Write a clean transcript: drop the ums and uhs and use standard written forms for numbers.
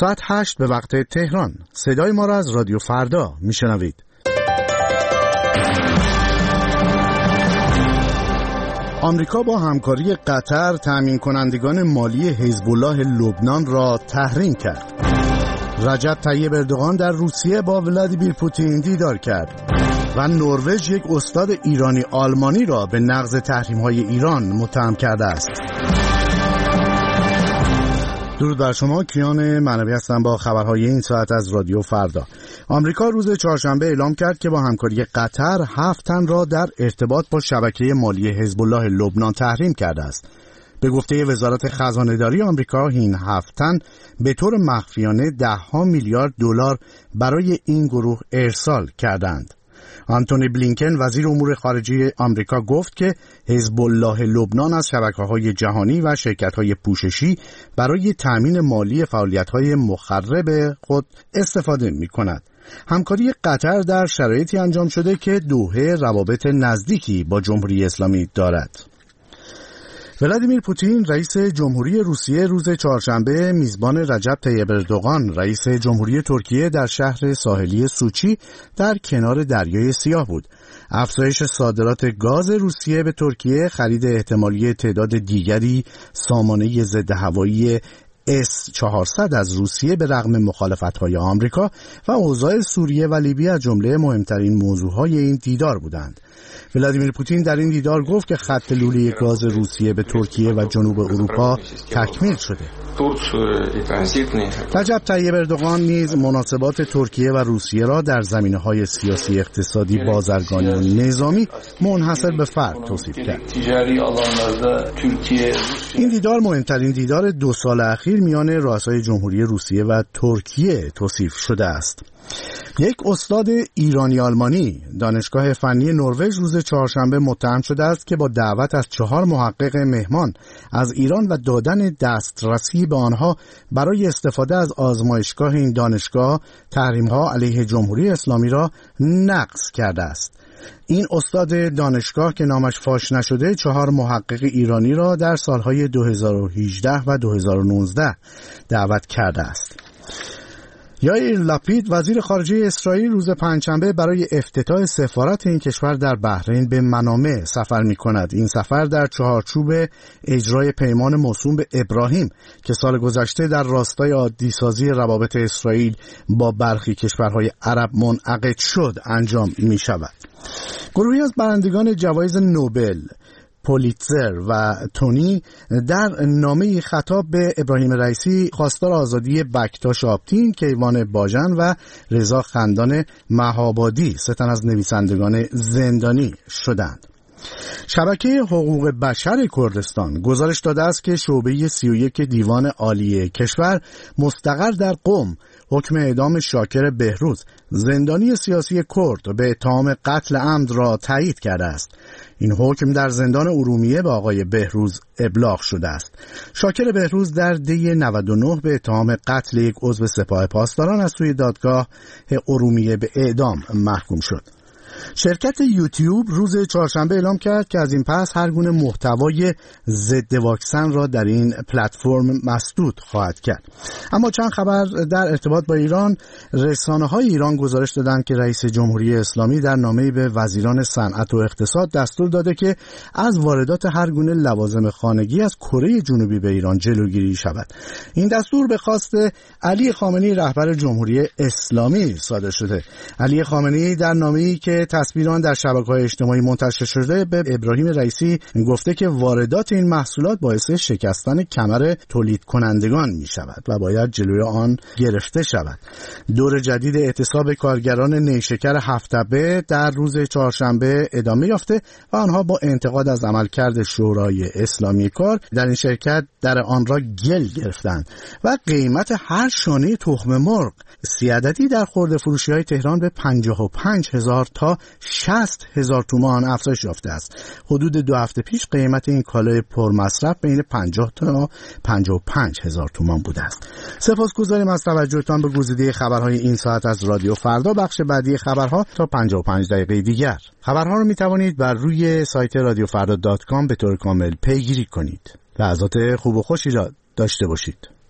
ساعت 8 به وقت تهران. صدای ما را از رادیو فردا میشنوید. آمریکا با همکاری قطر تامین کنندگان مالی حزب الله لبنان را تحریم کرد. رجب طیب اردوغان در روسیه با ولادیمیر پوتین دیدار کرد و نروژ یک استاد ایرانی آلمانی را به نقض تحریم‌های ایران متهم کرده است. درود بر شما، کیان معنوی هستم با خبرهای این ساعت از رادیو فردا. آمریکا روز چهارشنبه اعلام کرد که با همکاری قطر 7 تن را در ارتباط با شبکه مالی حزب الله لبنان تحریم کرده است. به گفته وزارت خزانه‌داری آمریکا، این 7 تن به طور مخفیانه $10 میلیارد برای این گروه ارسال کردند. آنتونی بلینکن وزیر امور خارجه آمریکا گفت که حزب الله لبنان از شبکه‌های جهانی و شرکت‌های پوششی برای تأمین مالی فعالیت‌های مخرب خود استفاده می‌کند. همکاری قطر در شرایطی انجام شده که دوحه روابط نزدیکی با جمهوری اسلامی دارد. ولادیمیر پوتین رئیس جمهوری روسیه روز چهارشنبه میزبان رجب طیب اردوغان رئیس جمهوری ترکیه در شهر ساحلی سوچی در کنار دریای سیاه بود. افزایش صادرات گاز روسیه به ترکیه، خرید احتمالی تعداد دیگری سامانه ضد هوایی S-400 از روسیه به رغم مخالفت‌های آمریکا و اوضاع سوریه و لیبی از جمله مهمترین موضوعهای این دیدار بودند. ولادیمیر پوتین در این دیدار گفت که خط لوله گاز روسیه به ترکیه و جنوب اروپا تکمیل شده. رجب طیب اردوغان نیز مناسبات ترکیه و روسیه را در زمینه‌های سیاسی، اقتصادی، بازرگانی و نظامی منحصر به فرد توصیف کرد. این دیدار مهمترین دیدار 2 سال اخیر میان رؤسای جمهوری روسیه و ترکیه توصیف شده است. یک استاد ایرانی آلمانی دانشگاه فنی نروژ روز چهارشنبه متهم شده است که با دعوت از 4 محقق مهمان از ایران و دادن دسترسی به آنها برای استفاده از آزمایشگاه این دانشگاه تحریم‌ها علیه جمهوری اسلامی را نقض کرده است. این استاد دانشگاه که نامش فاش نشده 4 محقق ایرانی را در سالهای 2018 و 2019 دعوت کرده است. یائیر لپید وزیر خارجه اسرائیل روز پنجشنبه برای افتتاح سفارت این کشور در بحرین به منامه سفر می‌کند. این سفر در چارچوب اجرای پیمان موسوم به ابراهیم که سال گذشته در راستای عادی‌سازی روابط اسرائیل با برخی کشورهای عرب منعقد شد انجام می‌شود. گروهی از برندگان جوایز نوبل، پولیتزر و تونی در نامه خطاب به ابراهیم رئیسی خواستار آزادی بکتاش آپتین، کیوان باژن و رضا خندان مهابادی 3 تن از نویسندگان زندانی شدند. شبکه حقوق بشر کردستان گزارش داده است که شعبه 31 دیوان عالی کشور مستقر در قم حکم اعدام شاکر بهروز، زندانی سیاسی کرد، به اتهام قتل عمد را تایید کرده است. این حکم در زندان ارومیه به آقای بهروز ابلاغ شده است. شاکر بهروز در دی 99 به اتهام قتل یک عضو سپاه پاسداران از سوی دادگاه ارومیه به اعدام محکوم شد. شرکت یوتیوب روز چهارشنبه اعلام کرد که از این پس هر گونه محتوای ضد واکسن را در این پلتفرم مسدود خواهد کرد. اما چند خبر در ارتباط با ایران. رسانه‌های ایران گزارش دادند که رئیس جمهوری اسلامی در نامه‌ای به وزیران صنعت و اقتصاد دستور داده که از واردات هر گونه لوازم خانگی از کره جنوبی به ایران جلوگیری شود. این دستور به خواست علی خامنه‌ای رهبر جمهوری اسلامی صادر شده. علی خامنه‌ای در نامه‌ای که تصویر آن در شبکه‌های اجتماعی منتشر شده به ابراهیم رئیسی گفته که واردات این محصولات باعث شکستن کمر تولید کنندگان می شود و باید جلوی آن گرفته شود. دور جدید اعتصاب کارگران نیشکر هفت‌تپه در روز چهارشنبه ادامه یافته و آنها با انتقاد از عملکرد شورای اسلامی کار در این شرکت در آن را گل گرفتند و قیمت هر شانه تخم مرغ 30 عددی در خرده فروشی‌های تهران به 55,000 تا 60,000 تومان افزایش یافته است. حدود 2 هفته پیش قیمت این کالای پرمصرف بین 50 تا 55,000 تومان بوده است. سپاسگزاریم از توجهتان به گزیده خبرهای این ساعت از رادیو فردا. بخش بعدی خبرها تا 55 دقیقه دیگر. خبرها رو می توانید بر روی سایت radiofrda.com به طور کامل پیگیری کنید. لحظات خوب و خوشی را داشته باشید.